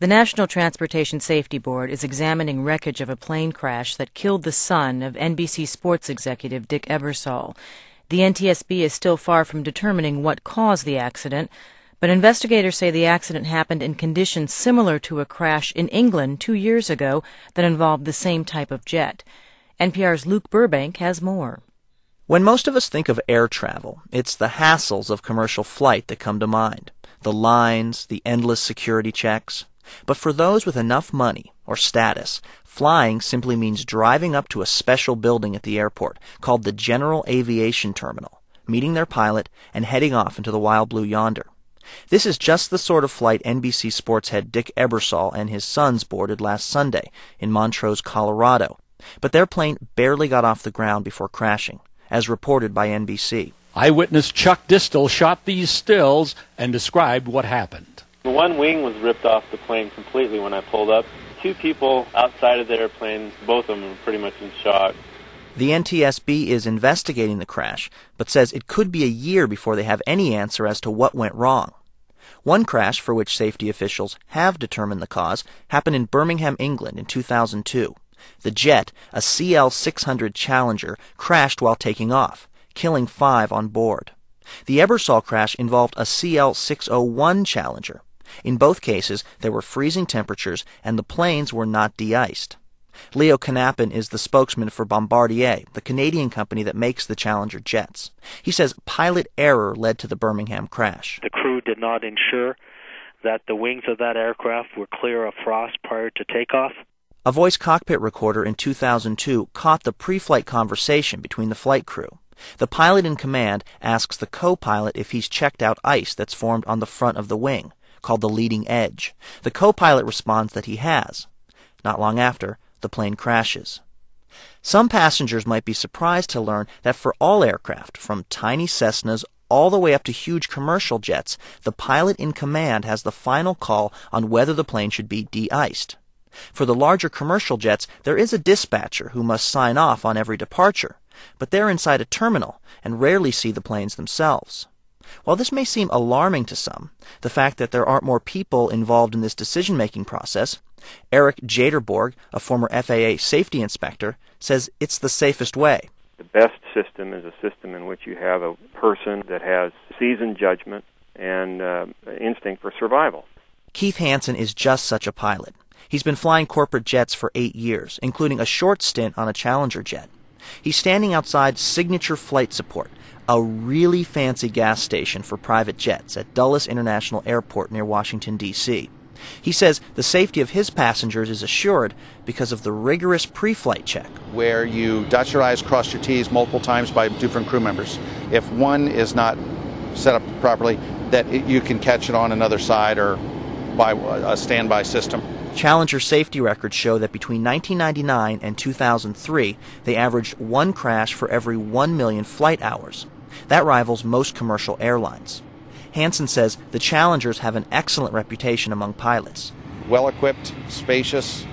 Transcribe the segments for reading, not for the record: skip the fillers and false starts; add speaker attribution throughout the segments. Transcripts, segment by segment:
Speaker 1: The National Transportation Safety Board is examining wreckage of a plane crash that killed the son of NBC Sports executive Dick Ebersol. The NTSB is still far from determining what caused the accident, but investigators say the accident happened in conditions similar to a crash in England 2 years ago that involved the same type of jet. NPR's Luke Burbank has more.
Speaker 2: When most of us think of air travel, it's the hassles of commercial flight that come to mind. The lines, the endless security checks. But for those with enough money or status, flying simply means driving up to a special building at the airport called the General Aviation Terminal, meeting their pilot, and heading off into the wild blue yonder. This is just the sort of flight NBC Sports head Dick Ebersol and his sons boarded last Sunday in Montrose, Colorado. But their plane barely got off the ground before crashing, as reported by NBC.
Speaker 3: Eyewitness Chuck Distel shot these stills and described what happened.
Speaker 4: One wing was ripped off the plane completely when I pulled up. 2 people outside of the airplane, both of them were pretty much in shock.
Speaker 2: The NTSB is investigating the crash, but says it could be a year before they have any answer as to what went wrong. One crash for which safety officials have determined the cause happened in Birmingham, England in 2002. The jet, a CL-600 Challenger, crashed while taking off, killing 5 on board. The Ebersol crash involved a CL-601 Challenger. In both cases, there were freezing temperatures and the planes were not de-iced. Leo Knappen is the spokesman for Bombardier, the Canadian company that makes the Challenger jets. He says pilot error led to the Birmingham crash.
Speaker 5: The crew did not ensure that the wings of that aircraft were clear of frost prior to takeoff.
Speaker 2: A voice cockpit recorder in 2002 caught the pre-flight conversation between the flight crew. The pilot in command asks the co-pilot if he's checked out ice that's formed on the front of the wing, called the leading edge. The co-pilot responds that he has. Not long after, the plane crashes. Some passengers might be surprised to learn that for all aircraft, from tiny Cessnas all the way up to huge commercial jets, the pilot in command has the final call on whether the plane should be de-iced. For the larger commercial jets, there is a dispatcher who must sign off on every departure, but they're inside a terminal and rarely see the planes themselves. While this may seem alarming to some, the fact that there aren't more people involved in this decision-making process, Eric Jaderborg, a former FAA safety inspector, says it's the safest way.
Speaker 6: The best system is a system in which you have a person that has seasoned judgment and instinct for survival.
Speaker 2: Keith Hansen is just such a pilot. He's been flying corporate jets for 8 years, including a short stint on a Challenger jet. He's standing outside Signature Flight Support, a really fancy gas station for private jets at Dulles International Airport near Washington, D.C. He says the safety of his passengers is assured because of the rigorous pre-flight check,
Speaker 7: where you dot your I's, cross your T's multiple times by different crew members. If one is not set up properly, that you can catch it on another side or by a standby system.
Speaker 2: Challenger safety records show that between 1999 and 2003, they averaged 1 crash for every 1 million flight hours. That rivals most commercial airlines. Hansen says the Challengers have an excellent reputation among pilots.
Speaker 7: Well-equipped, spacious,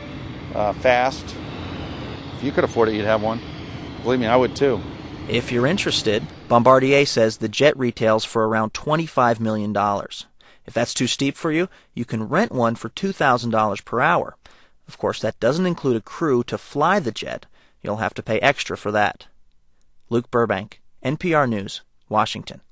Speaker 7: fast. If you could afford it, you'd have one. Believe me, I would too.
Speaker 2: If you're interested, Bombardier says the jet retails for around $25 million. If that's too steep for you, you can rent one for $2,000 per hour. Of course, that doesn't include a crew to fly the jet. You'll have to pay extra for that. Luke Burbank, NPR News, Washington.